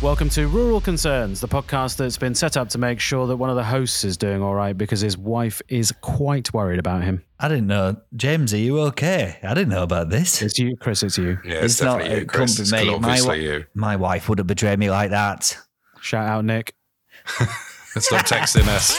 Welcome to Rural Concerns, the podcast that's been set up to make sure that one of the hosts is doing all right because his wife is quite worried about him. I didn't know. James, are you okay? I didn't know about this. It's you, Chris, it's you. Yeah, it's definitely you, Chris. It's obviously you. My wife wouldn't betray me like that. Shout out, Nick. Stop texting us.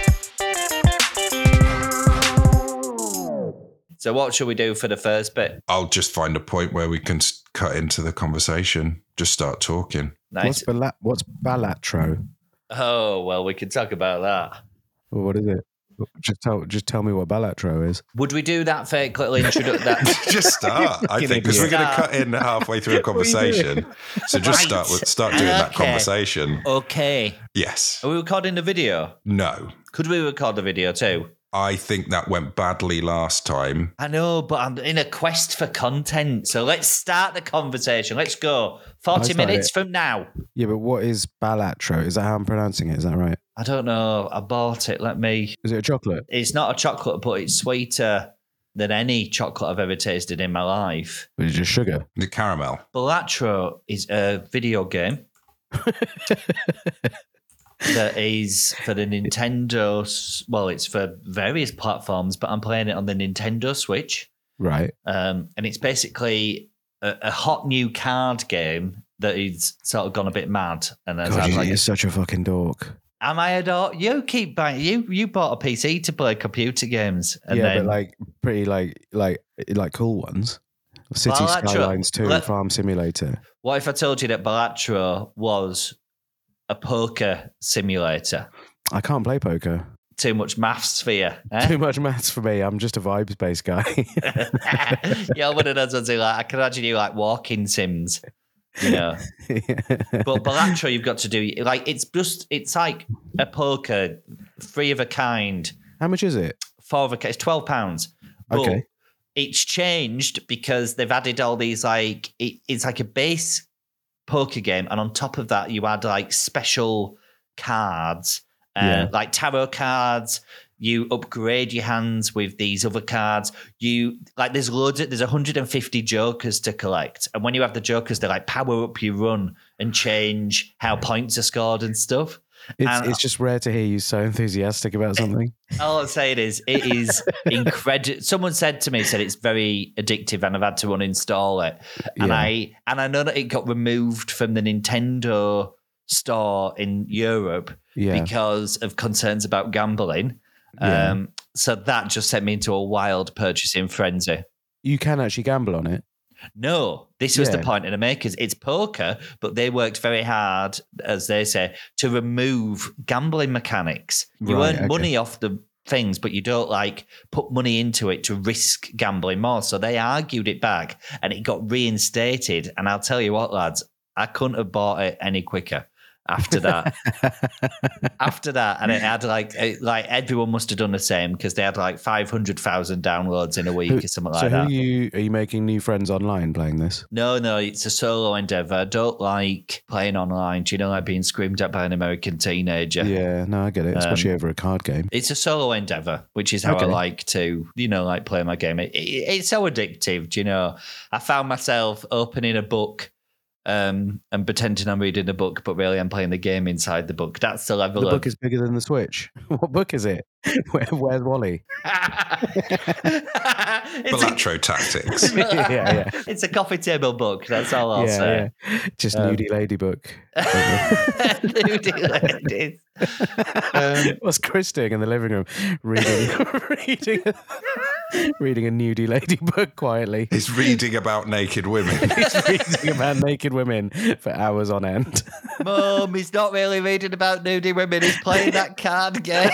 So what should we do for the first bit? I'll just find a point where we can cut into the conversation. Just start talking. Nice. What's Balatro? Oh, well, we can talk about that. Well, what is it? Just tell me what Balatro is. Would we do that fake little introduction? Just start, I think, because we're going to cut in halfway through a conversation. So just start doing that conversation. Okay. Yes. Are we recording the video? No. Could we record the video too? I think that went badly last time. I know, but I'm in a quest for content. So let's start the conversation. Let's go. 40 minutes from now. Yeah, but what is Balatro? Is that how I'm pronouncing it? Is that right? I don't know. I bought it. Is it a chocolate? It's not a chocolate, but it's sweeter than any chocolate I've ever tasted in my life. Is it just sugar? The caramel. Balatro is a video game that is for the Nintendo. Well, it's for various platforms, but I'm playing it on the Nintendo Switch. Right. And it's basically a hot new card game that is sort of gone a bit mad. And you're such a fucking dork. Am I a dork? You keep buying. You bought a PC to play computer games. And but like pretty like cool ones. City Skylines 2, Farm Simulator. What if I told you that Balatro was a poker simulator? I can't play poker. Too much maths for you. Eh? Too much maths for me. I'm just a vibes-based guy. You're one of those ones who I can imagine you like walking sims, yeah. But Balatro, you've got to do it's like a poker, free of a kind. How much is it? It's £12. But okay. It's changed because they've added all these it's like a base poker game, and on top of that you add like special cards, like tarot cards. You upgrade your hands with these other cards. There's 150 jokers to collect, and when you have the jokers, they like power up your run and change how points are scored and stuff. It's just rare to hear you so enthusiastic about something. All I'm saying is, it is incredible. Someone said it's very addictive, and I've had to uninstall it. And I know that it got removed from the Nintendo store in Europe because of concerns about gambling. Yeah. So that just sent me into a wild purchasing frenzy. You can actually gamble on it. No, this was the point of the makers. It's poker, but they worked very hard, as they say, to remove gambling mechanics. You earn money off the things, but you don't put money into it to risk gambling more. So they argued it back, and it got reinstated. And I'll tell you what, lads, I couldn't have bought it any quicker. After that, and it had everyone must have done the same because they had 500,000 downloads in a week or something like that. So are you making new friends online playing this? No, it's a solo endeavor. I don't like playing online. Do you know, like being screamed at by an American teenager? Yeah, no, I get it, especially over a card game. It's a solo endeavor, which is how I like to, play my game. It's so addictive. Do you know, I found myself opening a book and pretending I'm reading the book, but really I'm playing the game inside the book. That's the level. The book is bigger than the Switch. What book is it? Where's Wally? Balatro Tactics. yeah. It's a coffee table book. That's all I'll say. Yeah. Just nudie lady book. Nudie ladies. What's Chris doing in the living room? Reading a nudie lady book quietly. He's reading about naked women. He's reading about naked women for hours on end. Mum, he's not really reading about nudie women. He's playing that card game.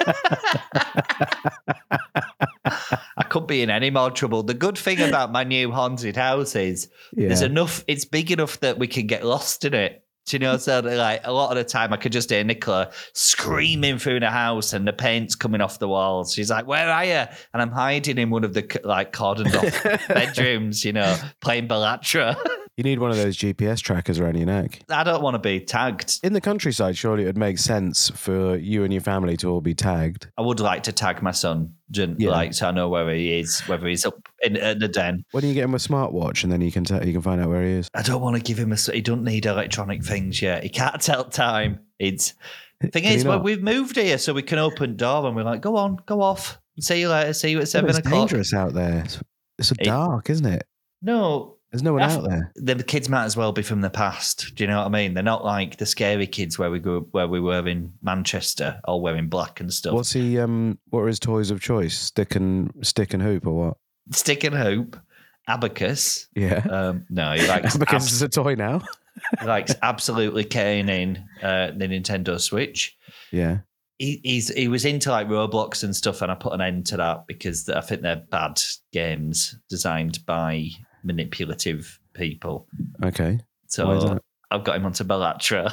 I couldn't be in any more trouble. The good thing about my new haunted house is there's enough. It's big enough that we can get lost in it. Do you know? So a lot of the time I could just hear Nicola screaming through the house and the paint's coming off the walls. She's like, "Where are you?" And I'm hiding in one of the cordoned off bedrooms, playing Balatro. You need one of those GPS trackers around your neck. I don't want to be tagged. In the countryside, surely it would make sense for you and your family to all be tagged. I would like to tag my son, like, so I know where he is, whether he's up in the den. When you get him a smartwatch, and then you can find out where he is. I don't want to give him he don't need electronic things yet. He can't tell time. The thing is, we've moved here, so we can open door, and we're like, go on, go off. See you later. See you at 7 o'clock. It's dangerous out there. It's so dark, isn't it? No. There's no one out there. The kids might as well be from the past. Do you know what I mean? They're not like the scary kids where we were in Manchester, all wearing black and stuff. What's he? What are his toys of choice? Stick and hoop, or what? Stick and hoop, abacus. Yeah. No, he likes abacus is a toy now. He likes absolutely caning the Nintendo Switch. Yeah. He was into like Roblox and stuff, and I put an end to that because I think they're bad games designed by manipulative people. Okay. So I've got him onto Bellatra.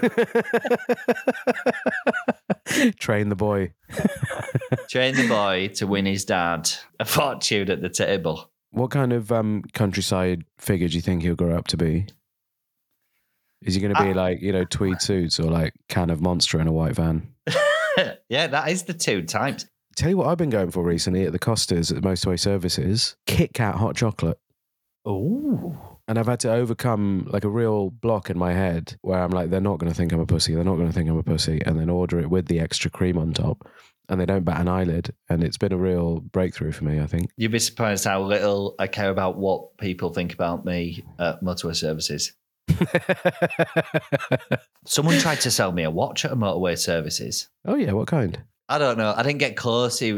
Train the boy. Train the boy to win his dad a fortune at the table. What kind of countryside figure do you think he'll grow up to be? Is he going to be like, tweed suits or like can of Monster in a white van? Yeah, that is the two types. Tell you what I've been going for recently at the Costas at Motorway Services. Kit Kat hot chocolate. Oh. And I've had to overcome like a real block in my head where I'm like, they're not going to think I'm a pussy. They're not going to think I'm a pussy. And then order it with the extra cream on top. And they don't bat an eyelid. And it's been a real breakthrough for me, I think. You'd be surprised how little I care about what people think about me at Motorway Services. Someone tried to sell me a watch at a Motorway Services. Oh, yeah. What kind? I don't know. I didn't get close. He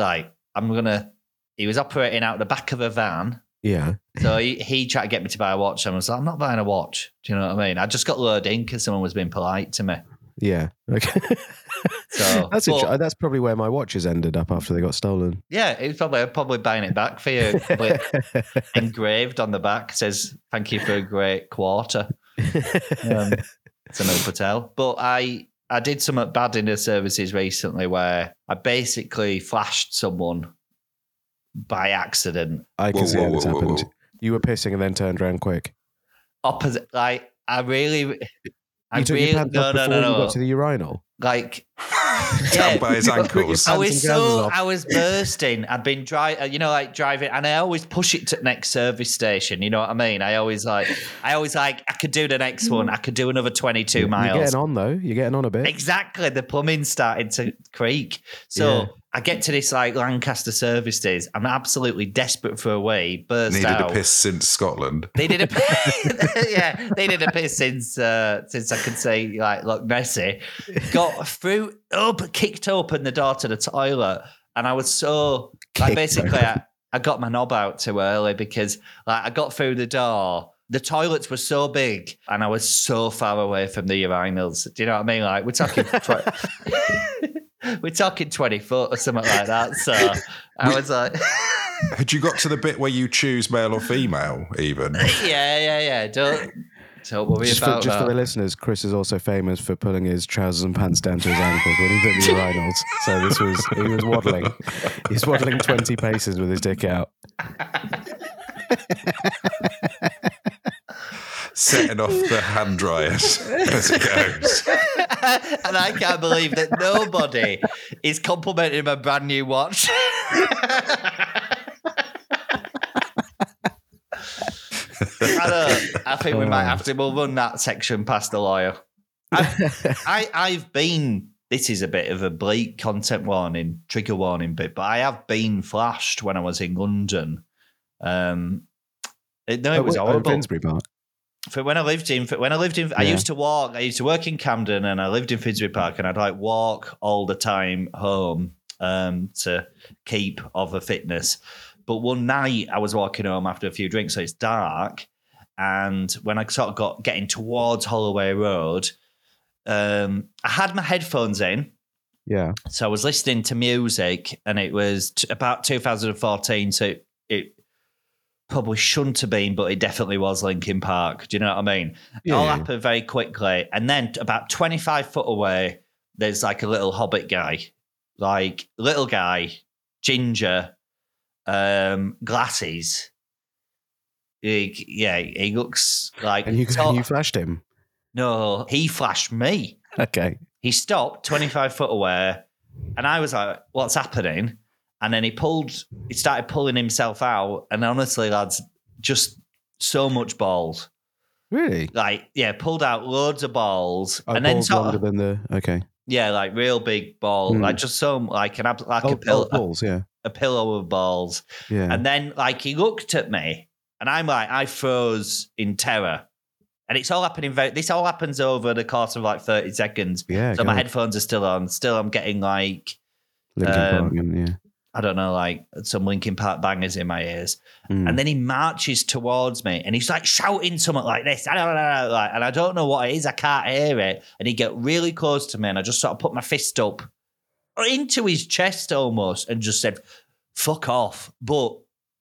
was operating out the back of a van. Yeah. So he tried to get me to buy a watch, and I was like, I'm not buying a watch. Do you know what I mean? I just got lured in because someone was being polite to me. Yeah. Okay. So that's probably where my watches ended up after they got stolen. Yeah, it was probably buying it back for you. Engraved on the back says, "Thank you for a great quarter." It's an Patel. But I did something bad in the services recently where I basically flashed someone by accident. I can see how this happened. You were pissing and then turned around quick. Opposite, like I really. You took your pants off before you got to the urinal? Like, down by his ankles. I was bursting. I'd been driving, and I always push it to the next service station. You know what I mean? I always like, I could do the next one. I could do another 22 miles. You're getting on though. You're getting on a bit. Exactly. The plumbing's starting to creak. So I get to this like Lancaster service days. I'm absolutely desperate for a wee. Burst out. Needed a piss since Scotland. They did a piss. Yeah, they did a piss since I could say like Loch Nessie. Got through kicked open the door to the toilet, and I was so like basically I got my knob out too early because like I got through the door. The toilets were so big, and I was so far away from the urinals. Do you know what I mean? Like we're talking. We're talking 20 foot or something like that. So I was like... Had you got to the bit where you choose male or female even? Yeah. Don't worry about that. Just for the listeners, Chris is also famous for pulling his trousers and pants down to his ankles when he's at the urinals. So he was waddling. He's waddling 20 paces with his dick out. Setting off the hand dryers as it goes. And I can't believe that nobody is complimenting my brand new watch. I think we might have to. We'll run that section past the lawyer. I've been. This is a bit of a bleak content warning, trigger warning bit, but I have been flashed when I was in London. It was horrible. Finsbury Park. When I lived in, I used to walk. I used to work in Camden, and I lived in Finsbury Park, and I'd like walk all the time home to keep of a fitness. But one night I was walking home after a few drinks, so it's dark, and when I sort of getting towards Holloway Road, I had my headphones in. Yeah. So I was listening to music, and it was about 2014, so it probably shouldn't have been, but it definitely was Linkin Park. Do you know what I mean? It all happened very quickly. And then about 25 foot away, there's like a little hobbit guy. Like, little guy, ginger, glasses. he looks like. And you flashed him? No, he flashed me. Okay. He stopped 25 foot away, and I was like, "What's happening?" And then he started pulling himself out, and honestly, lads, just so much balls. Really? Like, pulled out loads of balls, and balls then longer than the okay. Yeah, like real big ball, like just so like a pillow, balls, a pillow of balls. Yeah. And then like he looked at me, and I'm like, I froze in terror. And it's all happening. This all happens over the course of like 30 seconds. Yeah. So my headphones are still on. Still, I'm getting like Linkin Park, yeah. I don't know, like some Linkin Park bangers in my ears. And then he marches towards me, and he's like shouting something like this. And I don't know what it is. I can't hear it. And he get really close to me, and I just sort of put my fist up into his chest almost, and just said, "Fuck off." But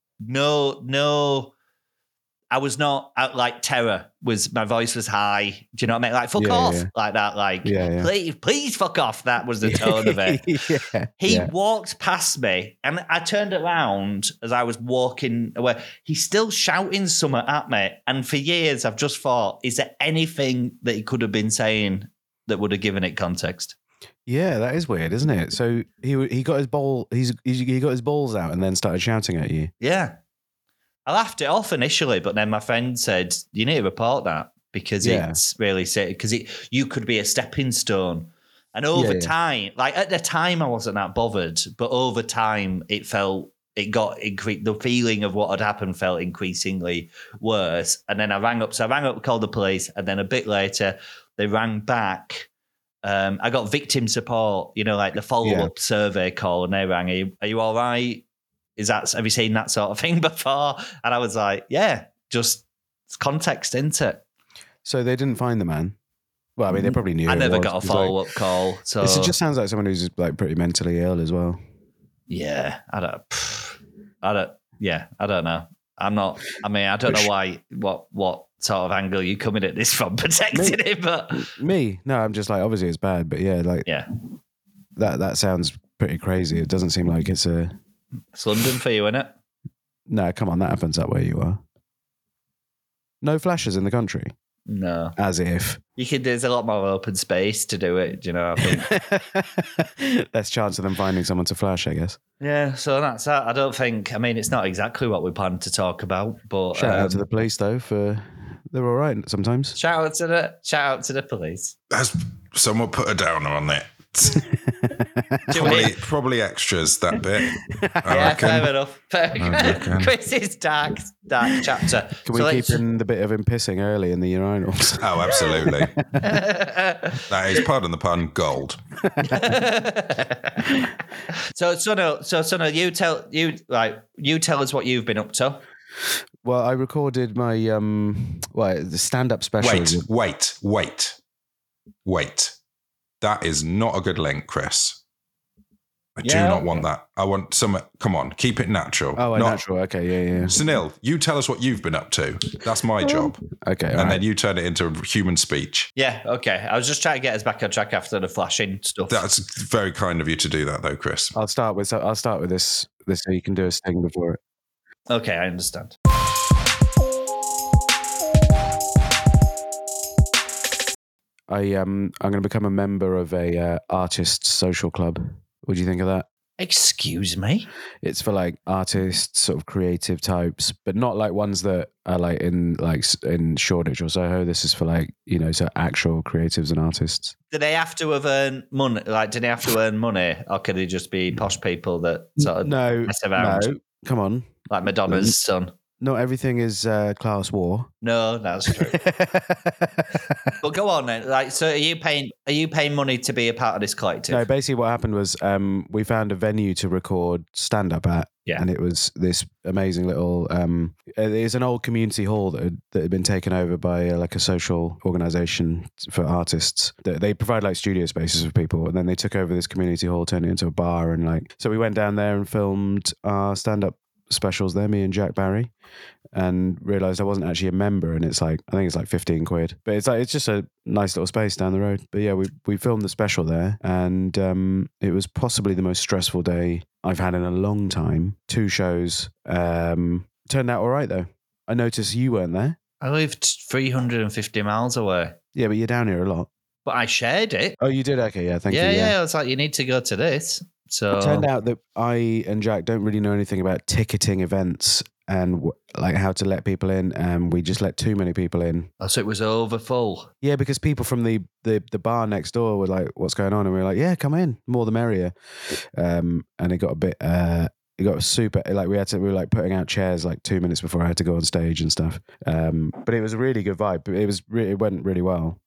no. I was not like terror. My voice was high. Do you know what I mean? Like fuck off, like that. Like please fuck off. That was the tone of it. He walked past me, and I turned around as I was walking away. He's still shouting something at me, and for years I've just thought, is there anything that he could have been saying that would have given it context? Yeah, that is weird, isn't it? So he got his ball. He got his balls out and then started shouting at you. Yeah. I laughed it off initially, but then my friend said, you need to report that because it's really sick. Because you could be a stepping stone. And over time, like at the time I wasn't that bothered, but over time the feeling of what had happened felt increasingly worse. And then I rang up, called the police, and then a bit later they rang back. I got victim support, like the follow-up survey call, and they rang, are you all right? Have you seen that sort of thing before? And I was like, yeah, just context into it. So they didn't find the man? Well, I mean, they probably knew. I never got a follow-up call. So it just sounds like someone who's like pretty mentally ill as well. Yeah, I don't know. I don't know why, what sort of angle you coming at this from protecting him, but me? No, I'm just like, obviously it's bad, but that sounds pretty crazy. It doesn't seem like it's London for you, isn't it? No, come on, that happens up where you are. No flashes in the country. No. As if. There's a lot more open space to do it, I think. Less chance of them finding someone to flash, I guess. Yeah, so that's that. I don't think, it's not exactly what we planned to talk about, but... Shout out to the police, though, they're all right sometimes. Shout out to the police. Has someone put a downer on it? Probably extras, that bit. Fair enough. Chris's dark chapter. Can we keep in the bit of him pissing early in the urinals? Oh, absolutely. That is, pardon the pun, gold. So Sunil, you tell us what you've been up to. Well, I recorded my the stand-up special. Wait. That is not a good link, Chris. I do not want that. I want some. Come on, keep it natural. Oh, natural. Okay, yeah. Sunil, you tell us what you've been up to. That's my job. Okay, and then you turn it into human speech. Yeah, okay. I was just trying to get us back on track after the flashing stuff. That's very kind of you to do that, though, Chris. I'll start with this so you can do a sting before it. Okay, I understand. I'm going to become a member of a artists social club. What do you think of that? Excuse me? It's for like artists, sort of creative types, but not like ones that are like in Shoreditch or Soho. This is for like, so actual creatives and artists. Do they have to have earned money? Like, do they have to earn money, or can they just be posh people that sort of mess around? No, come on. Like Madonna's son. Not everything is class war. No, that's true. But go on then. Like, so are you paying money to be a part of this collective? No, basically what happened was we found a venue to record stand-up at. Yeah. And it was this amazing little it's an old community hall that had been taken over by like a social organisation for artists. They provide like studio spaces for people, and then they took over this community hall, turned it into a bar, and so we went down there and filmed our stand-up specials there, me and Jack Barry, and realised I wasn't actually a member, and I think it's like 15 quid, but it's just a nice little space down the road. But yeah, we filmed the special there, and it was possibly the most stressful day I've had in a long time. 2 shows, turned out all right though. I noticed you weren't there. I lived 350 miles away. Yeah, but you're down here a lot. But I shared it. Oh, you did? Okay, yeah, thank you. Yeah, I was like, you need to go to this. So it turned out that I and Jack don't really know anything about ticketing events and like how to let people in, and we just let too many people in. Oh, so it was over full. Yeah, because people from the bar next door were like, "What's going on?" And we were like, "Yeah, come in, more the merrier." And it got a bit, it got super. Like we were like putting out chairs like 2 minutes before I had to go on stage and stuff. But it was a really good vibe. It went really well.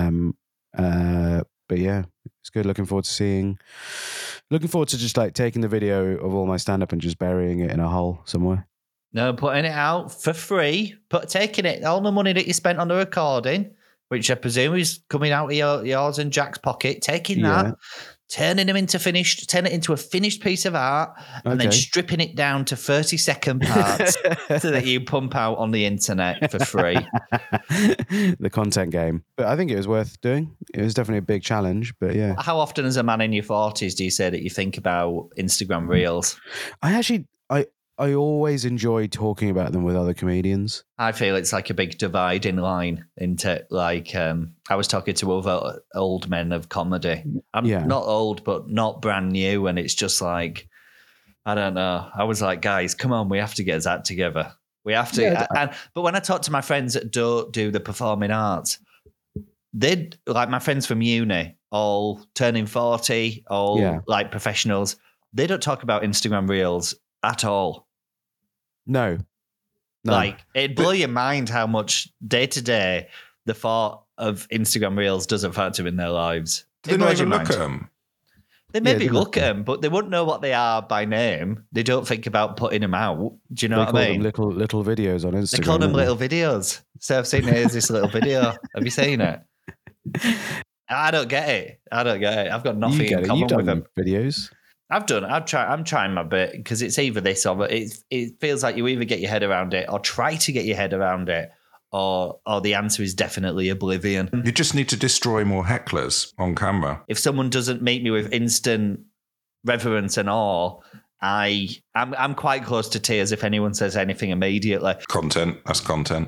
But yeah, it's good. Looking forward to just like taking the video of all my stand up and just burying it in a hole somewhere. No, putting it out for free, taking it, all the money that you spent on the recording, which I presume is coming out of yours and Jack's pocket, taking that, turning it into a finished piece of art, and then stripping it down to 30-second parts so that you pump out on the internet for free. The content game. But I think it was worth doing. It was definitely a big challenge, but yeah. How often as a man in your 40s do you say that you think about Instagram Reels? I always enjoy talking about them with other comedians. I feel it's like a big dividing line into like, I was talking to other old men of comedy. I'm not old, but not brand new. And it's just like, I don't know. I was like, guys, come on, we have to get that together. We have to. Yeah, but when I talk to my friends that don't do the performing arts, they like my friends from uni, all turning 40, all like professionals. They don't talk about Instagram Reels at all. No. Like, it'd blow your mind how much day to day the thought of Instagram Reels doesn't factor in their lives. Do they not even look at them? They maybe look at them, but they wouldn't know what they are by name. They don't think about putting them out. Do you know what I mean? They call them little videos on Instagram. They call them little videos. So I've seen here's this little video. Have you seen it? I don't get it. I've got nothing in common with them. Videos? I'm trying my bit because it's either this or it feels like you either get your head around it or try to get your head around it, or the answer is definitely oblivion. You just need to destroy more hecklers on camera. If someone doesn't meet me with instant reverence and awe, I'm quite close to tears if anyone says anything immediately. That's content.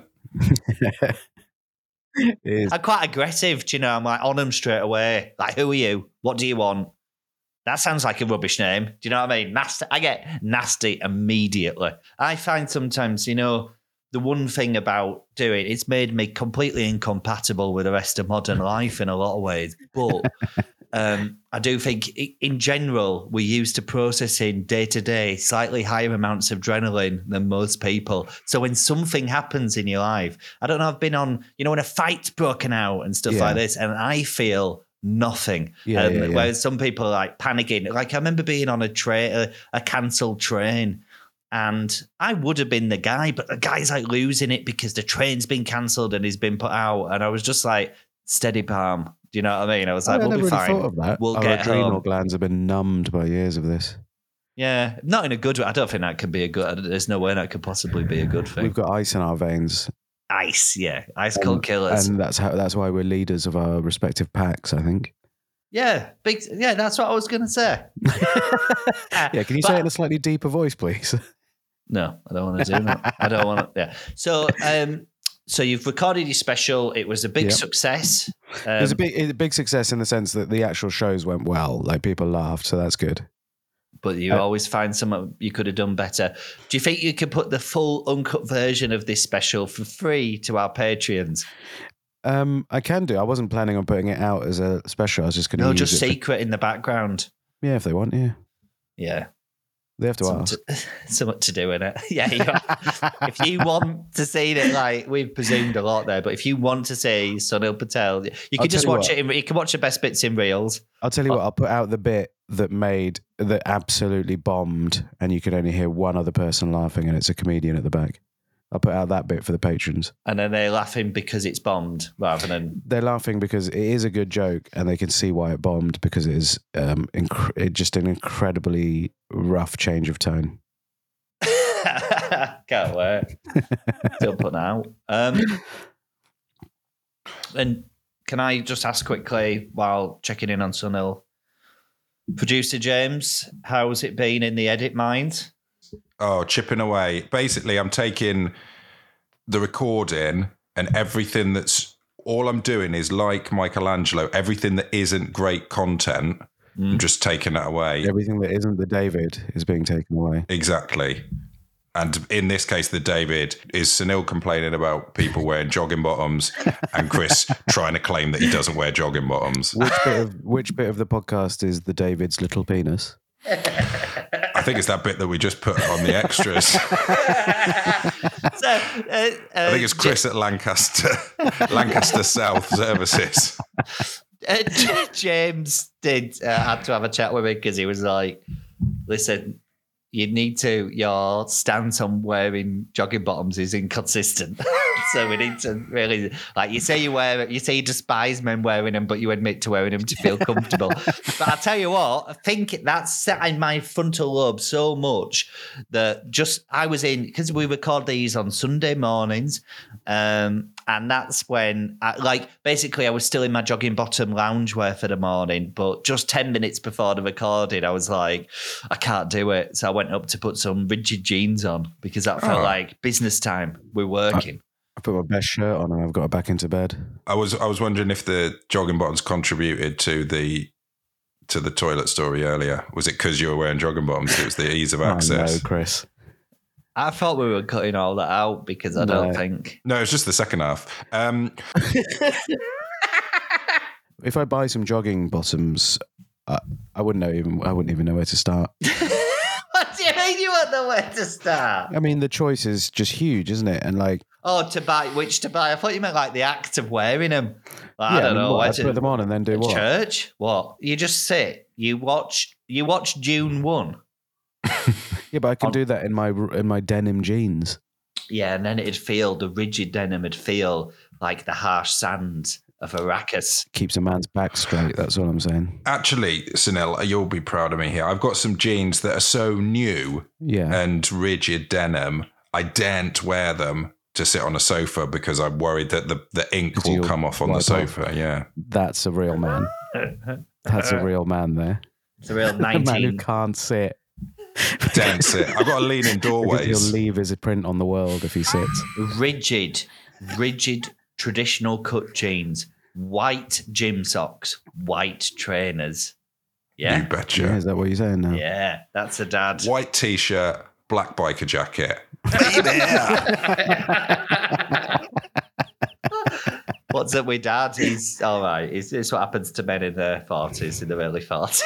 I'm quite aggressive, do you know? I'm like on them straight away. Like, who are you? What do you want? That sounds like a rubbish name. Do you know what I mean? Nasty. I get nasty immediately. I find sometimes, the one thing about doing, it's made me completely incompatible with the rest of modern life in a lot of ways. But I do think in general, we're used to processing day to day slightly higher amounts of adrenaline than most people. So when something happens in your life, I don't know, I've been on, when a fight's broken out and stuff like this, and I feel nothing. Whereas some people are like panicking. Like I remember being on a cancelled train, and I would have been the guy, but the guy's like losing it because the train's been cancelled and he's been put out. And I was just like, steady palm. Do you know what I mean? I was like, we'll be fine. Thought of that. We'll get home. Our adrenal glands have been numbed by years of this. Yeah, not in a good way. I don't think that could be a good. There's no way that could possibly be a good thing. We've got ice in our veins. Ice cold killers, and that's why we're leaders of our respective packs, I think. Yeah, that's what I was going to say. Can you say it in a slightly deeper voice, please? No, I don't want to do that. I don't want to. Yeah. So you've recorded your special. It was a big success. It was a big success in the sense that the actual shows went well. Like people laughed, so that's good. But you always find something you could have done better. Do you think you could put the full uncut version of this special for free to our Patreons? I can do. I wasn't planning on putting it out as a special. I was just going to use just secret in the background. Yeah, if they want, yeah. Yeah. They have to ask. Something to do in it. Yeah. If you want to see it, like we've presumed a lot there, but if you want to see Sunil Patel, you can just watch it. You can watch the best bits in Reels. I'll tell you what. I'll put out the bit that absolutely bombed, and you could only hear one other person laughing, and it's a comedian at the back. I'll put out that bit for the patrons. And then they're laughing because it's bombed rather than... They're laughing because it is a good joke and they can see why it bombed because it is just an incredibly rough change of tone. Can't wait. Still putting out. And can I just ask quickly while checking in on Sunil, producer James, how's it been in the edit mind? Oh, chipping away. Basically, I'm taking the recording and everything that's all I'm doing is like Michelangelo, everything that isn't great content, I'm just taking it away. Everything that isn't the David is being taken away. Exactly. And in this case, the David is Sunil complaining about people wearing jogging bottoms and Chris trying to claim that he doesn't wear jogging bottoms. Which bit of the podcast is the David's little penis? I think it's that bit that we just put on the extras. I think it's Chris at Lancaster South Services. James did had to have a chat with me because he was like, listen, your stance on wearing jogging bottoms is inconsistent. So we need to really, like, you say you despise men wearing them, but you admit to wearing them to feel comfortable. But I tell you what, I think that's set in my frontal lobe so much that I was in, because we record these on Sunday mornings, and that's when, basically I was still in my jogging bottom loungewear for the morning, but just 10 minutes before the recording, I was like, I can't do it. So I went up to put some rigid jeans on because that felt like business time. We're working. I put my best shirt on and I've got her back into bed. I was wondering if the jogging bottoms contributed to the toilet story earlier. Was it because you were wearing jogging bottoms? It was the ease of access. No, Chris. I thought we were cutting all that out because I don't think. No, it's just the second half. If I buy some jogging bottoms, I wouldn't even know where to start. What do you mean you wouldn't know where to start? I mean, the choice is just huge, isn't it? And which to buy? I thought you meant like the act of wearing them. Like, yeah, I don't know. I put them on and then do what? Church? What? You just sit. You watch Dune 1. Yeah, but I can do that in my denim jeans. Yeah, and then the rigid denim would feel like the harsh sand of Arrakis. Keeps a man's back straight, that's all I'm saying. Actually, Sunil, you'll be proud of me here. I've got some jeans that are so new and rigid denim, I daren't wear them to sit on a sofa because I'm worried that the ink will come off on the sofa. Yeah. That's a real man. That's a real man there. It's a real 19... man who can't sit. Daren't sit. I've got to lean in doorways. He'll leave his print on the world if he sits. Rigid traditional cut jeans, white gym socks, white trainers. Yeah. You betcha. Yeah, is that what you're saying now? Yeah, that's a dad. White t-shirt, black biker jacket. What's up with dad? He's all right. It's what happens to men in their 40s, in their early 40s.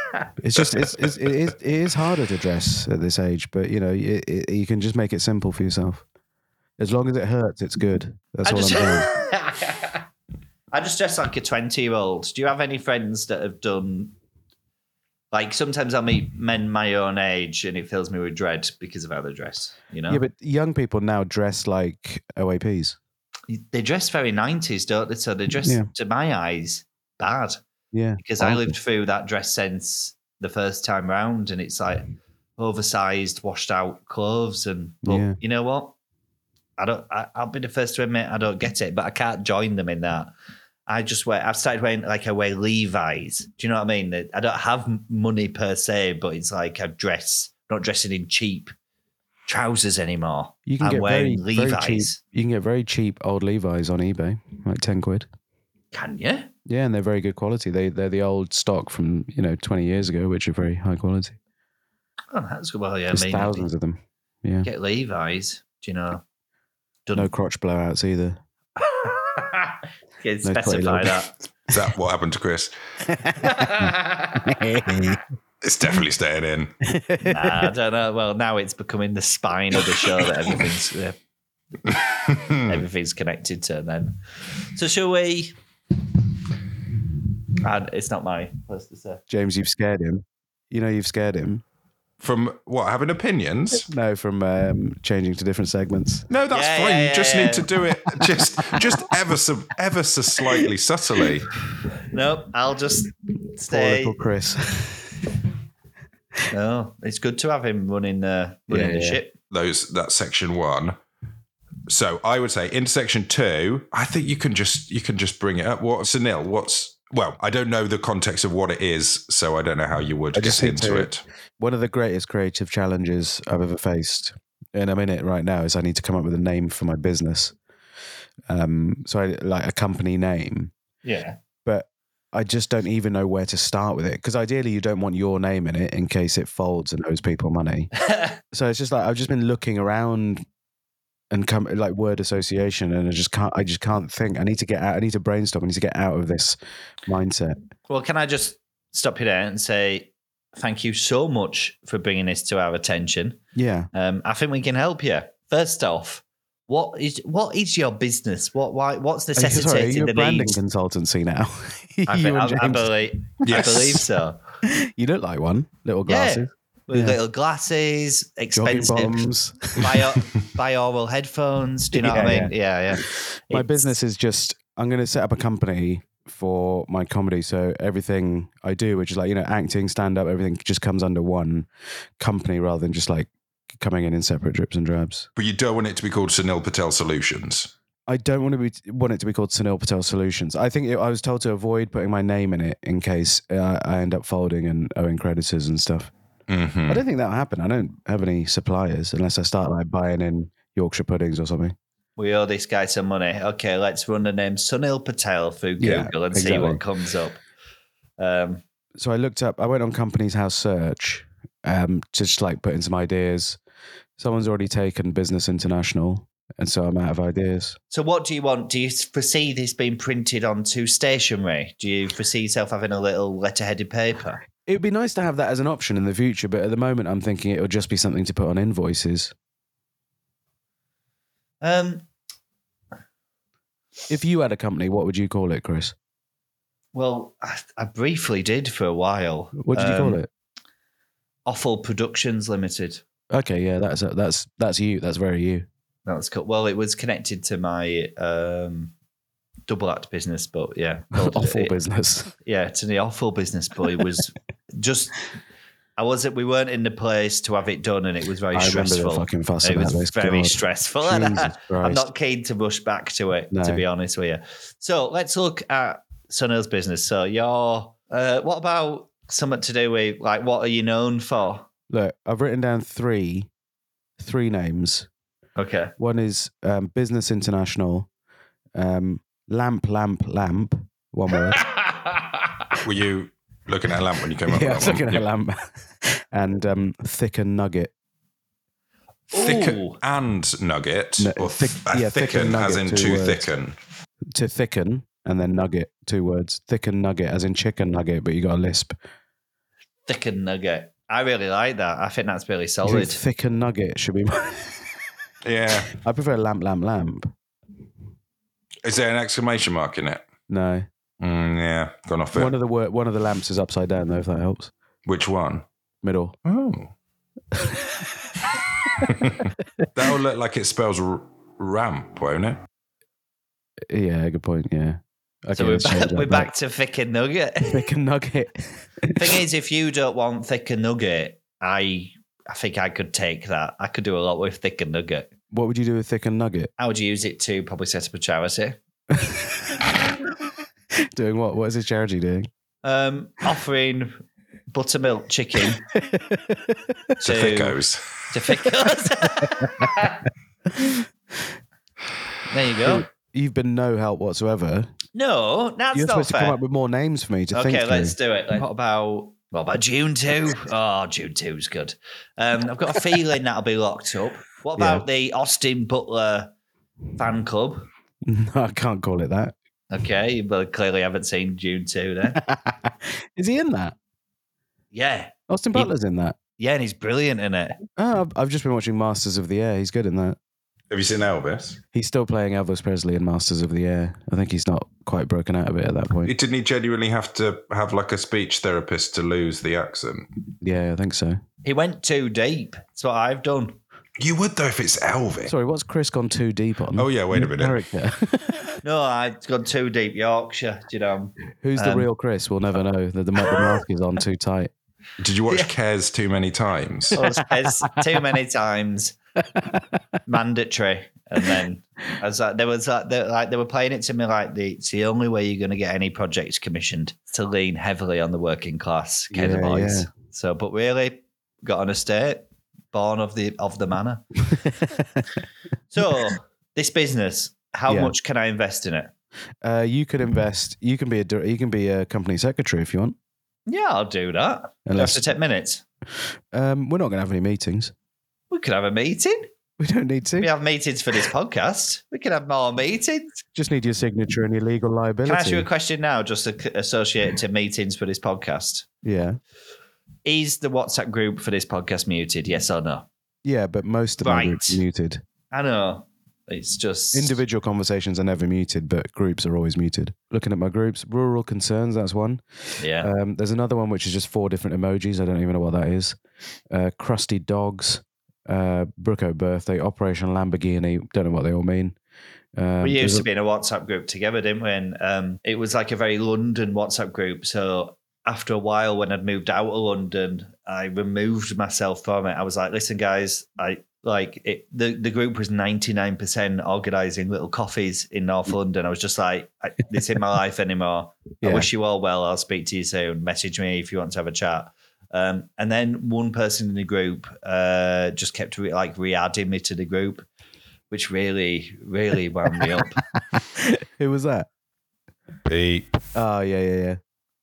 It is harder to dress at this age, but you can just make it simple for yourself. As long as it hurts, it's good. That's all I'm saying. I just dress like a 20-year-old. Do you have any friends that have done... Like, sometimes I meet men my own age and it fills me with dread because of how they dress, Yeah, but young people now dress like OAPs. They dress very 90s, don't they? So they dress, to my eyes, bad. Yeah. Because I lived through that dress sense the first time round and it's like oversized, washed out clothes. But you know what? I'll be the first to admit I don't get it, but I can't join them in that. I've started wearing, I wear Levi's. Do you know what I mean? I don't have money per se, but it's like I'm not dressing in cheap trousers anymore. You can I'm wearing Levi's. Very cheap, you can get very cheap old Levi's on eBay, like 10 quid. Can you? Yeah, and they're very good quality. They're the old stock from 20 years ago, which are very high quality. Oh, that's good. Well, yeah, there's thousands of them. Yeah, get Levi's. Do you know? No crotch blowouts either. Specify that. Is that what happened to Chris? It's definitely staying in. Nah, I don't know. Well, now it's becoming the spine of the show that everything's connected to. Then, so shall we? It's not my place to say. James, you've scared him. You've scared him. From what? Having opinions? No, from changing to different segments. No, that's fine. You just need to do it just ever so slightly subtly. Nope, I'll just stay. Poor little Chris. No, it's good to have him running the ship. That's section 1. So I would say in section 2, I think you can just bring it up. Sunil, well, I don't know the context of what it is, so I don't know how you would get into it. One of the greatest creative challenges I've ever faced and I'm in it right now, is I need to come up with a name for my business. So I like a company name. Yeah. But I just don't even know where to start with it, because ideally you don't want your name in it in case it folds and owes people money. So it's just like I've just been looking around and come like word association, and I just can't think. I need to get out. I need to brainstorm. I need to get out of this mindset. Well, can I just stop you there and say thank you so much for bringing this to our attention? Yeah. I think we can help you. First off, what is your business? What's necessitating you're the a branding needs? consultancy now. I believe so. You look like one. Little glasses. With little glasses, expensive binaural headphones. Do you know what I mean? Yeah. My business is just, I'm going to set up a company for my comedy. So everything I do, which is like, acting, stand up, everything just comes under one company rather than just like coming in separate drips and drabs. But you don't want it to be called Sunil Patel Solutions. I don't want it to be called Sunil Patel Solutions. I think I was told to avoid putting my name in it in case I end up folding and owing creditors and stuff. Mm-hmm. I don't think that'll happen. I don't have any suppliers unless I start like buying in Yorkshire puddings or something. We owe this guy some money. Okay, let's run the name Sunil Patel through Google and see what comes up. So I went on Companies House Search to just like put in some ideas. Someone's already taken Business International, and so I'm out of ideas. So what do you want? Do you foresee this being printed onto stationery? Do you foresee yourself having a little letter-headed paper? It would be nice to have that as an option in the future, but at the moment I'm thinking it would just be something to put on invoices. If you had a company, what would you call it, Chris? Well, I briefly did for a while. What did you call it? Offal Productions Limited. Okay, yeah, that's you. That's very you. That's cool. Well, it was connected to my double act business, but yeah, awful business. Yeah, to the awful business, but it was just. We weren't in the place to have it done, and it was very stressful. Fucking fuss it was this. very stressful. I'm not keen to rush back to it, to be honest with you. So let's look at Sunil's business. So what about something to do with like what are you known for? Look, I've written down three names. Okay. One is Business International, Lamp. One word. Were you looking at a lamp when you came up? Yeah, I was looking at a lamp. And Thicken Nugget. Thicken and nugget? Or thicken nugget, as in to thicken? To thicken, and then nugget, 2 words. Thicken nugget, as in chicken nugget, but you got a lisp. Thicken nugget. I really like that. I think that's really solid. Thicken nugget should be... Yeah. I prefer lamp. Is there an exclamation mark in it? No. Yeah, gone off it. One of the lamps is upside down, though, if that helps. Which one? Middle. Oh. That'll look like it spells ramp, won't it? Yeah, good point, yeah. Okay, so we're back to Thicken Nugget. Thicken Nugget. Thing is, if you don't want Thicken Nugget, I think I could take that. I could do a lot with Thicken Nugget. What would you do with Thicken Nugget? I would use it to probably set up a charity. Doing what? What is this charity doing? Offering buttermilk chicken to thickos. To thickos. There you go. You've been no help whatsoever. No, that's You're not supposed fair. to come up with more names for me to think Okay, let's through. do it. What about June 2? Oh, June 2 is good. I've got a feeling that'll be locked up. What about the Austin Butler fan club? No, I can't call it that. Okay, but clearly haven't seen June 2 then. Is he in that? Yeah. Austin Butler's in that? Yeah, and he's brilliant in it. Oh, I've just been watching Masters of the Air. He's good in that. Have you seen Elvis? He's still playing Elvis Presley in Masters of the Air. I think he's not quite broken out of it at that point. Didn't he genuinely have to have like a speech therapist to lose the accent? Yeah, I think so. He went too deep. That's what I've done. You would though if it's Elvis. Sorry, what's Chris gone too deep on? Oh yeah, wait a minute. Character. No, I've gone too deep. Yorkshire, do you know? Who's the real Chris? We'll never know. The mask is on too tight. Did you watch Kes too many times? Kes too many times. Mandatory. And then they were playing it to me like it's the only way you're going to get any projects commissioned to lean heavily on the working class kind of boys. Yeah. So, but really, got an estate, born of the manor. So this business, how much can I invest in it? You could invest. You can be a company secretary if you want. Yeah, I'll do that. Unless, have to take minutes. We're not going to have any meetings. We could have a meeting. We don't need to. We have meetings for this podcast. We can have more meetings. Just need your signature and your legal liability. Can I ask you a question now, just associated to meetings for this podcast? Yeah. Is the WhatsApp group for this podcast muted? Yes or no? Yeah, but most of my groups are muted. I know. It's just... Individual conversations are never muted, but groups are always muted. Looking at my groups, rural concerns, that's one. Yeah. There's another one which is just 4 different emojis. I don't even know what that is. Crusty dogs, Brooko birthday, Operation Lamborghini. Don't know what they all mean. We used to be in a WhatsApp group together, didn't we? And it was like a very London WhatsApp group. So after a while, when I'd moved out of London, I removed myself from it. I was like, listen, guys, the group was 99% organising little coffees in North London. I was just like, this ain't my life anymore. Yeah. I wish you all well. I'll speak to you soon. Message me if you want to have a chat. And then one person in the group just kept re-adding me to the group, which really, really wound me up. Who was that? Pete. Oh, yeah.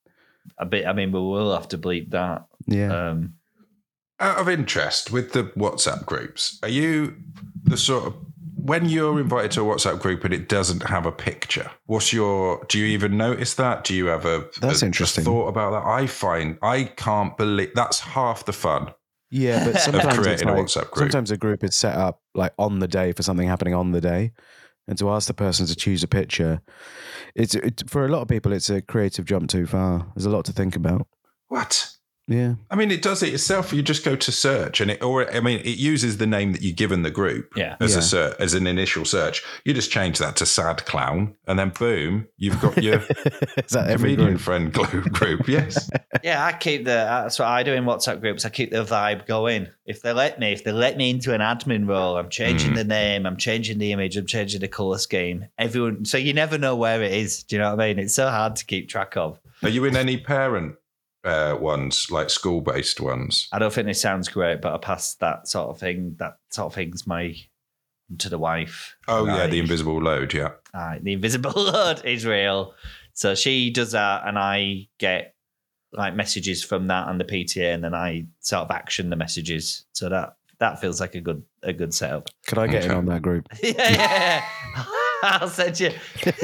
I mean, we will have to bleep that. Yeah. Out of interest, with the WhatsApp groups, are you the sort of, when you're invited to a WhatsApp group and it doesn't have a picture, do you even notice that? Do you have That's interesting. thought about that? I can't believe that's half the fun. Yeah, but sometimes creating a WhatsApp group. Sometimes a group is set up like on the day for something happening on the day. And to ask the person to choose a picture, it's for a lot of people, it's a creative jump too far. There's a lot to think about. What? Yeah. I mean, it does it itself. You just go to search and it uses the name that you've given the group as an initial search. You just change that to Sad Clown and then boom, you've got your comedian friend group. Yes. Yeah, that's what I do in WhatsApp groups. I keep the vibe going. If they let me into an admin role, I'm changing the name, I'm changing the image, I'm changing the colour scheme. Everyone, so you never know where it is. Do you know what I mean? It's so hard to keep track of. Are you in any parent ones, like school-based ones? I don't think it sounds great, but I passed that sort of thing. That sort of thing's to the wife. Oh, yeah, the invisible load, yeah. The invisible load is real. So she does that, and I get like messages from that and the PTA, and then I sort of action the messages. So that feels like a good setup. Could I get in on that group? Yeah. I'll send you.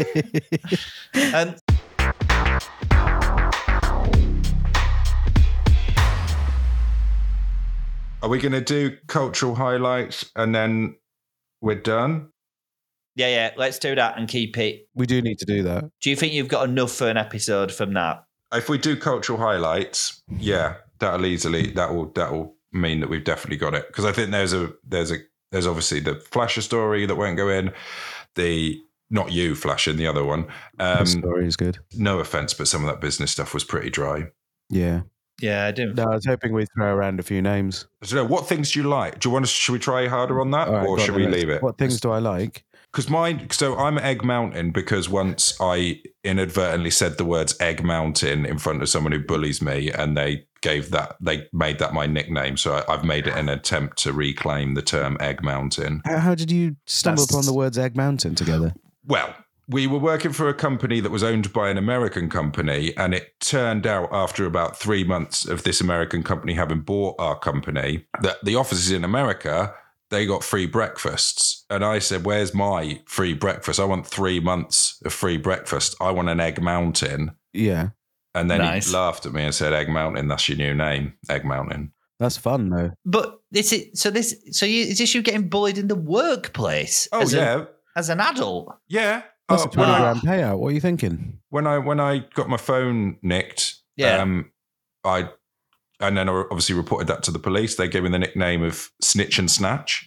Are we going to do cultural highlights and then we're done? Yeah. Let's do that and keep it. We do need to do that. Do you think you've got enough for an episode from that? If we do cultural highlights, yeah, that will mean that we've definitely got it. Because I think there's obviously the Flasher story that won't go in. Not you, Flasher, the other one. The story is good. No offense, but some of that business stuff was pretty dry. Yeah. Yeah, I do. No, I was hoping we'd throw around a few names. I don't know. What things do you like? Should we try harder on that, or should we leave it? What things do I like? Because I'm Egg Mountain because once I inadvertently said the words Egg Mountain in front of someone who bullies me, and they made that my nickname. So I've made it an attempt to reclaim the term Egg Mountain. How did you stumble upon the words Egg Mountain together? Well, we were working for a company that was owned by an American company, and it turned out after about 3 months of this American company having bought our company that the offices in America, they got free breakfasts. And I said, where's my free breakfast? I want 3 months of free breakfast. I want an Egg Mountain. Yeah. And then he laughed at me and said, Egg Mountain, that's your new name, Egg Mountain. That's fun, though. But is this you getting bullied in the workplace? Oh, as an adult? Yeah. That's a $20,000 payout. What are you thinking? When I got my phone nicked, and then I obviously reported that to the police. They gave me the nickname of Snitch and Snatch.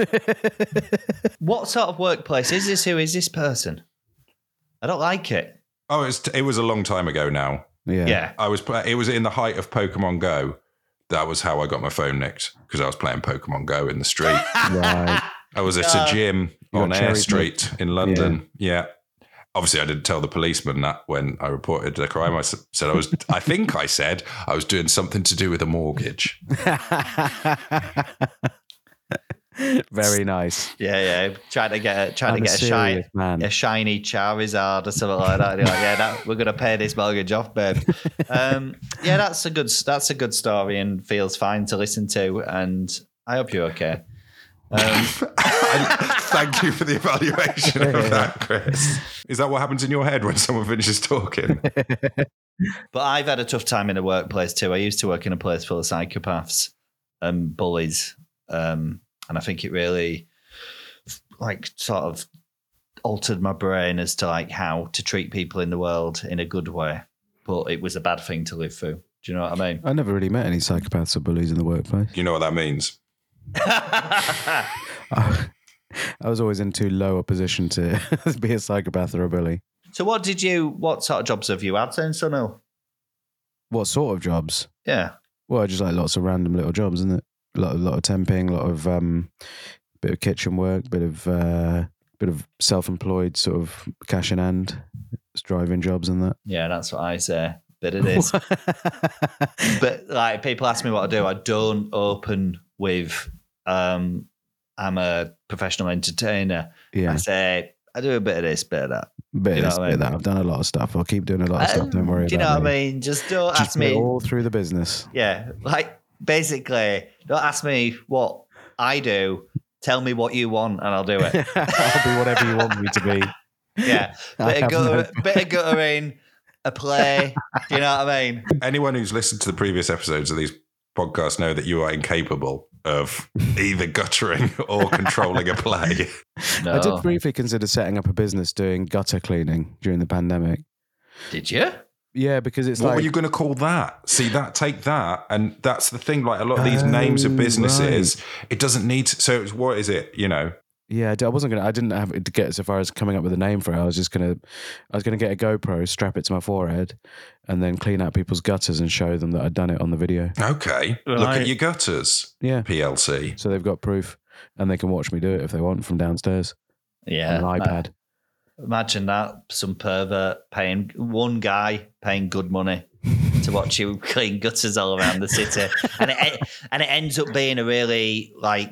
What sort of workplace is this? Who is this person? I don't like it. Oh, it was a long time ago now. Yeah. It was in the height of Pokemon Go. That was how I got my phone nicked, because I was playing Pokemon Go in the street. Right. I was at a gym on Eyre Street in London. Yeah. Obviously, I didn't tell the policeman that when I reported the crime. I said I think I said I was doing something to do with a mortgage. Very nice. Yeah. Trying to get a shiny Charizard or something like that. And you're like, we're gonna pay this mortgage off, babe. That's a good story and feels fine to listen to. And I hope you're okay. Thank you for the evaluation of that, Chris. Is that what happens in your head when someone finishes talking? But I've had a tough time in the workplace too. I used to work in a place full of psychopaths and bullies. And I think it really sort of altered my brain as to how to treat people in the world in a good way. But it was a bad thing to live through. Do you know what I mean? I never really met any psychopaths or bullies in the workplace. You know what that means? I was always in too low a position to be a psychopath or a bully. So what sort of jobs have you had then, Sunil? What sort of jobs? Yeah. Well, just lots of random little jobs, isn't it? A lot of temping, a lot of bit of kitchen work, bit of self-employed sort of cash in hand, driving jobs and that. Yeah, that's what I say. But it is. But people ask me what I do. I don't open with I'm a professional entertainer. Yeah. I say I do a bit of this, bit of that. Bit of that. I've done a lot of stuff. I'll keep doing a lot of stuff. Don't worry about it. Do you know what I mean? Just don't ask me. All through the business. Yeah. Basically, don't ask me what I do. Tell me what you want and I'll do it. I'll be whatever you want me to be. Yeah. Bit of guttering, a play. Do you know what I mean? Anyone who's listened to the previous episodes of these podcasts know that you are incapable of either guttering or controlling a play. No. I did briefly consider setting up a business doing gutter cleaning during the pandemic. Did you? Yeah, because it's what were you going to call that? See, take that. And that's the thing. A lot of these names of businesses, it doesn't need to, so what is it, Yeah, I didn't have to get so far as coming up with a name for it. I was going to get a GoPro, strap it to my forehead, and then clean out people's gutters and show them that I'd done it on the video. Okay. Right. Look at your gutters. Yeah. PLC. So they've got proof and they can watch me do it if they want from downstairs. Yeah. On an iPad. Imagine that. Some pervert one guy paying good money to watch you clean gutters all around the city. and it ends up being a really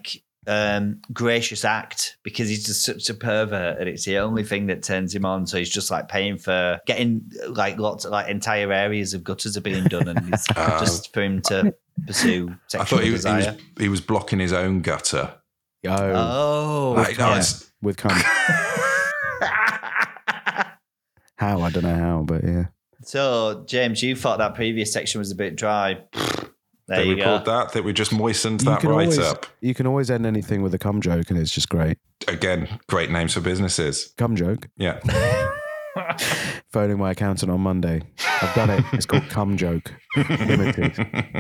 gracious act because he's just such a pervert and it's the only thing that turns him on. So he's just paying for getting lots of entire areas of gutters are being done and it's just for him to pursue sexual desire. He was blocking his own gutter. With cum. How? I don't know how, but yeah. So, James, you thought that previous section was a bit dry. There you go. That we just moistened that right up. You can always end anything with a cum joke and it's just great. Again, great names for businesses. Cum joke? Yeah. Phoning my accountant on Monday. I've done it. It's called cum joke. Limited.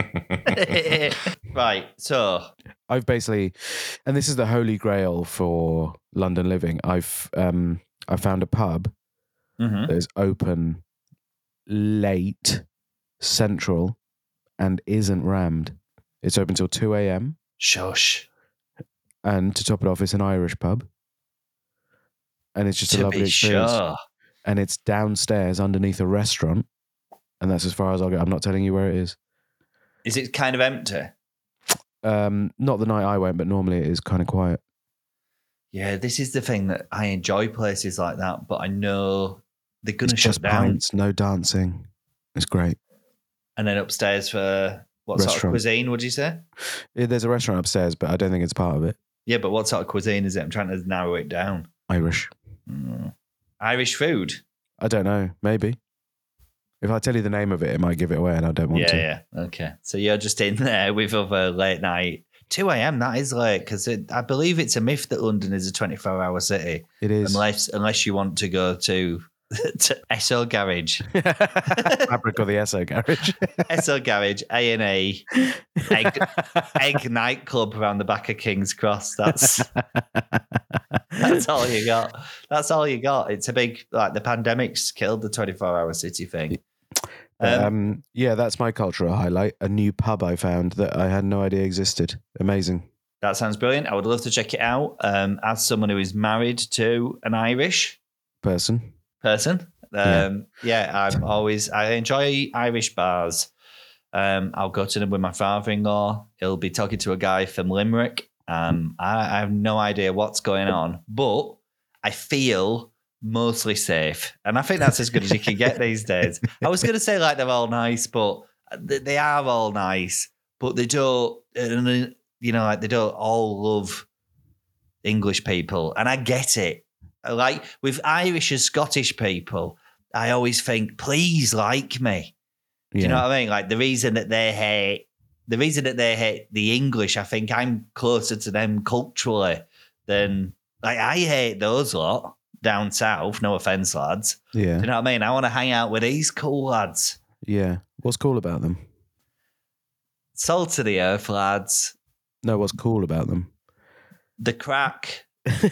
Right, so. I've basically, and this is the holy grail for London living. I found a pub that is open late, central, and isn't rammed. It's open till 2 a.m. Shush. And to top it off, it's an Irish pub. And it's just a lovely experience. Sure. And it's downstairs underneath a restaurant. And that's as far as I'll go. I'm not telling you where it is. Is it kind of empty? Not the night I went, but normally it is kind of quiet. Yeah, this is the thing that I enjoy places like that, but I know they're going to shut down. Pints, no dancing. It's great. And then upstairs for what sort of cuisine, would you say? Yeah, there's a restaurant upstairs, but I don't think it's part of it. Yeah, but what sort of cuisine is it? I'm trying to narrow it down. Irish. Irish food? I don't know. Maybe. If I tell you the name of it, it might give it away and I don't want to. Yeah. Okay. So you're just in there with other late night. 2 a.m, that is late because I believe it's a myth that London is a 24-hour city. It is. Unless you want to go to Esso Garage. Fabric or the Esso Garage. Esso Garage, A&E, Egg nightclub around the back of King's Cross. That's all you got. That's all you got. It's a big, the pandemic's killed the 24-hour city thing. Yeah, that's my cultural highlight. A new pub I found that I had no idea existed. Amazing. That sounds brilliant. I would love to check it out. As someone who is married to an Irish person, person. I enjoy Irish bars. I'll go to them with my father-in-law. He'll be talking to a guy from Limerick. I have no idea what's going on, but I feel mostly safe. And I think that's as good as you can get these days. I was going to say like they're all nice, but they are all nice, but they don't, like they don't all love English people. And I get it. Like with Irish and Scottish people, I always think, please like me. Do you know what I mean? Like the reason that they hate the English, I think I'm closer to them culturally than like I hate those lot down south. No offense, lads. Yeah. Do you know what I mean? I want to hang out with these cool lads. Yeah. What's cool about them? Salt of the earth, lads. No, what's cool about them? The crack.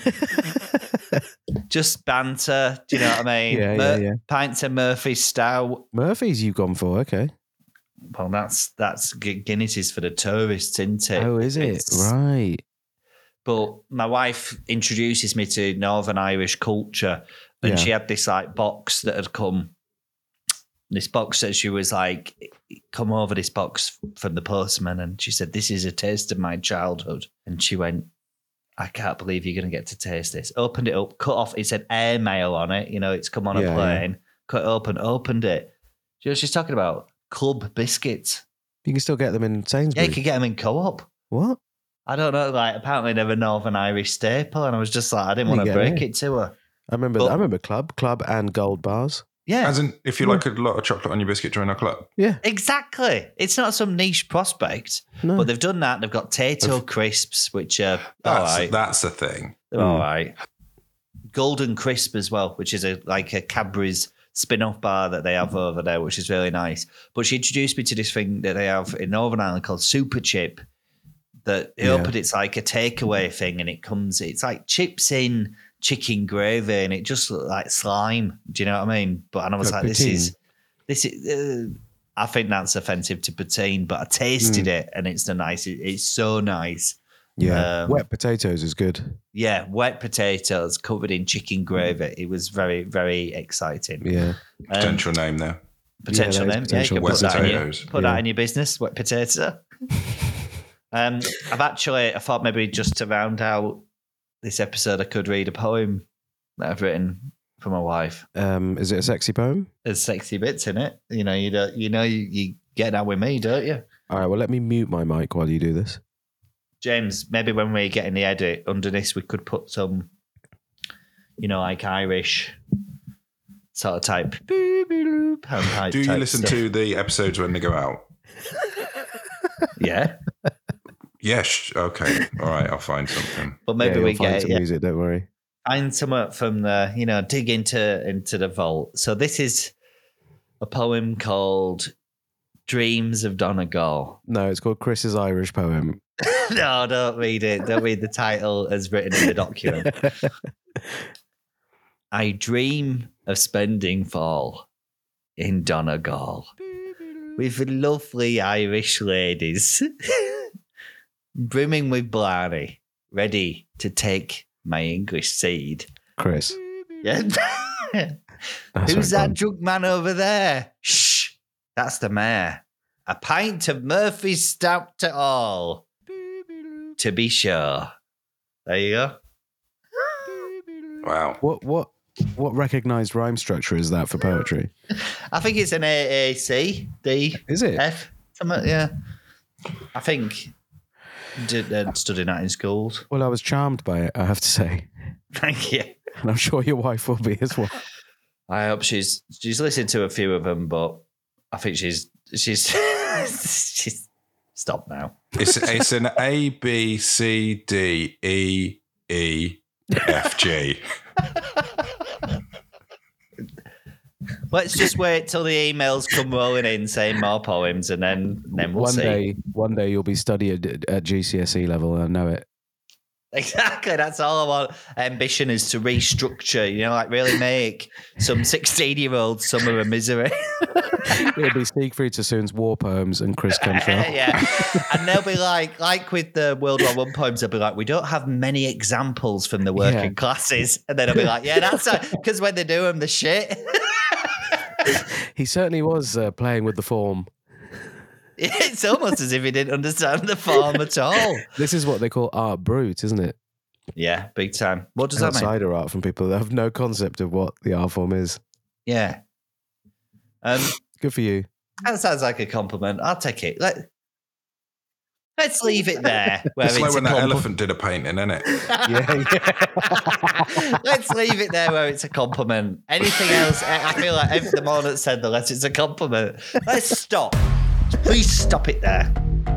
Just banter. Do you know what I mean? Yeah. Pints of Murphy's stout. Murphy's you've gone for, okay. Well, that's Guinness is for the tourists, isn't it? Oh, is it? Right. But my wife introduces me to Northern Irish culture, and she had this like box that had come. This box that she was like, come over this box from the postman, and she said, "This is a taste of my childhood." And she went, "I can't believe you're going to get to taste this." Opened it up, cut off. It said airmail on it. You know, it's come on a plane. Cut it open, opened it. Do you know what she's talking about? Club biscuits. You can still get them in Sainsbury's. Yeah, you can get them in Co-op. What? I don't know. Like, apparently they're a Northern Irish staple, and I was just like, I didn't want to break it to her. I remember Club and Gold bars. Yeah. As in, if you like a lot of chocolate on your biscuit, join our club. Yeah. Exactly. It's not some niche prospect, but they've done that. They've got Tato crisps, which are all right. That's a thing. They're all right. Golden Crisp as well, which is like a Cadbury's spin-off bar that they have over there, which is really nice. But she introduced me to this thing that they have in Northern Ireland called Super Chip. That it's like a takeaway thing, and it's like chips in chicken gravy, and it just looked like slime. Do you know what I mean? And I was like, this is. I think that's offensive to poutine, but I tasted it, and it's it's so nice. Yeah, wet potatoes is good. Yeah, wet potatoes covered in chicken gravy. It was very, very exciting. Yeah, potential name there. Potential name. Yeah, you can wet put that in your business. Wet potato. I thought maybe just to round out this episode, I could read a poem that I've written for my wife. Is it a sexy poem? There's sexy bits in it. You know, you get that with me, don't you? All right. Well, let me mute my mic while you do this. James, maybe when we get in the edit under this, we could put some, like Irish sort of type. Do you listen to the episodes when they go out? Yeah. Yes. Okay. All right. I'll find something. But maybe we get some music. Don't worry. Find some from the, dig into the vault. So this is a poem called Dreams of Donegal. No, it's called Chris's Irish poem. No, don't read it. Don't read the title as written in the document. I dream of spending fall in Donegal with lovely Irish ladies brimming with blarney, ready to take my English seed. Chris. Yeah. Who's that drunk man over there? Shh. That's the mayor. A pint of Murphy's stout to all. To be sure. There you go. Wow. What recognised rhyme structure is that for poetry? I think it's an AAC, D. Is it? F. Yeah. I think studying that in schools. Well, I was charmed by it, I have to say. Thank you. And I'm sure your wife will be as well. I hope she's listened to a few of them, but I think she's stopped now. It's an A, B, C, D, E, E, F, G. Let's just wait till the emails come rolling in saying more poems, and then we'll see. One day you'll be studying at GCSE level, and I know it. Exactly. That's all I want. Ambition is to restructure, like really make some 16-year-olds summer a misery. It'll be Siegfried Sassoon's war poems and Chris Kentwell. Yeah. And they'll be like with the World War I poems, they'll be like, we don't have many examples from the working classes. And then I'll be like, yeah, that's because when they do them, the shit. He certainly was playing with the form. It's almost as if he didn't understand the form at all. This is what they call art brut, isn't it? Yeah, big time. What does that mean? Outsider art from people that have no concept of what the art form is. Yeah. Good for you. That sounds like a compliment. I'll take it. Let's leave it there. It's like when that elephant did a painting, isn't it? Yeah. Let's leave it there where it's a compliment. Anything else, I feel like the more that's said, the less it's a compliment. Let's stop. Please stop it there.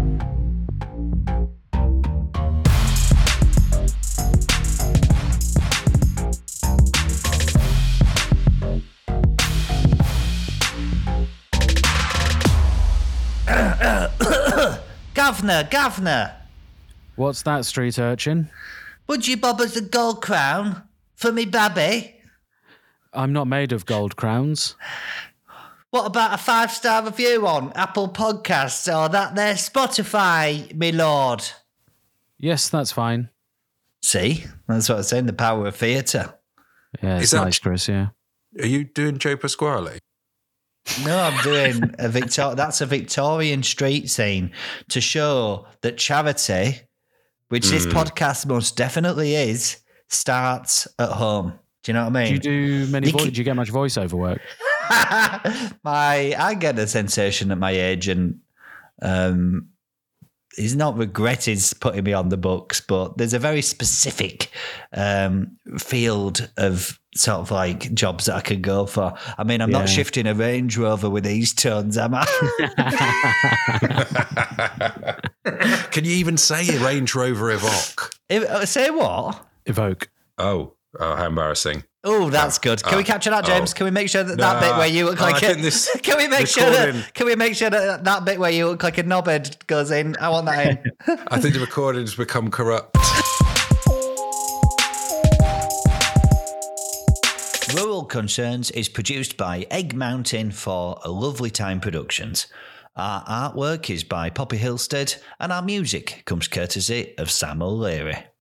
Governor. What's that, street urchin? Would you bob us a gold crown for me babby? I'm not made of gold crowns. What about a 5-star review on Apple Podcasts or that there Spotify, me lord? Yes, that's fine. See? That's what I'm saying, the power of theatre. Yeah, it's nice, Chris, yeah. Are you doing Joe Pasquale? No, I'm doing that's a Victorian street scene to show that charity, which this podcast most definitely is, starts at home. Do you know what I mean? Do you do do you get much voiceover work? I get the sensation at my age, and he's not regretted putting me on the books, but there's a very specific field of sort of like jobs that I could go for. I mean, I'm not shifting a Range Rover with these tones, am I? Can you even say a Range Rover Evoque? Say what? Evoque. Oh, how embarrassing. Oh, that's good. Can we capture that, James? Can we make sure that bit where you look like it? Can we make sure that bit where you look like a knobhead goes in? I want that in. I think the recording's become corrupt. Rural Concerns is produced by Egg Mountain for A Lovely Time Productions. Our artwork is by Poppy Hillstead, and our music comes courtesy of Sam O'Leary.